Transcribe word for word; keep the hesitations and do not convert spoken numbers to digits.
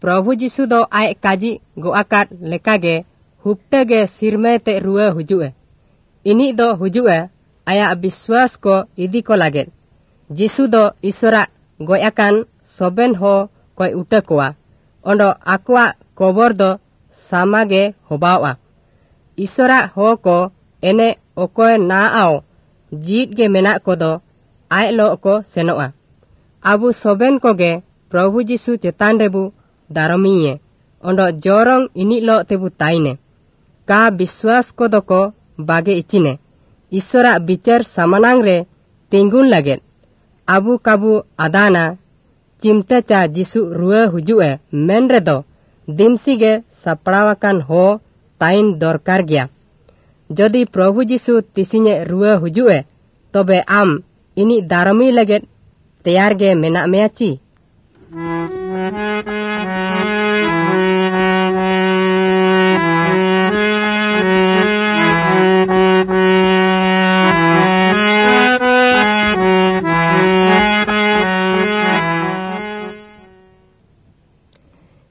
प्रभु जीशु दो आय काजी गो आकाट लेकागे हुप्टेगे सिरमेते रुए हुजुए इनी दो हुजुए आया विश्वास को इदी को लागे जीशु दो ईश्वरा गोयाकान सोबेन हो कोई उठे कोआ ओंडो आकुआ कबर दो सामागे होबावा ईश्वरा हो को एने ओकोय ना आओ जीत गे मेना को दो आय लो को सेनोआ आबू सोबेन कोगे प्रभु जीशु चेतान रेबू दारमीये ओंडो जोरंग इनी लो तेबू ताइने का विश्वास को दो को बागे इचिने ईश्वरा बिचार सामनांग रे तिंगुन लगे आबू काबू आदाना चिमटे चा जीसु रुए हुजुए मेन रे दो दिमसीगे सपड़ावाकान हो ताइन दरकार गया जदि प्रभु जीसु तिसिने रुए हुजुए तबे आम इनी दारमी लगे तैयार गे मेना मेयाची।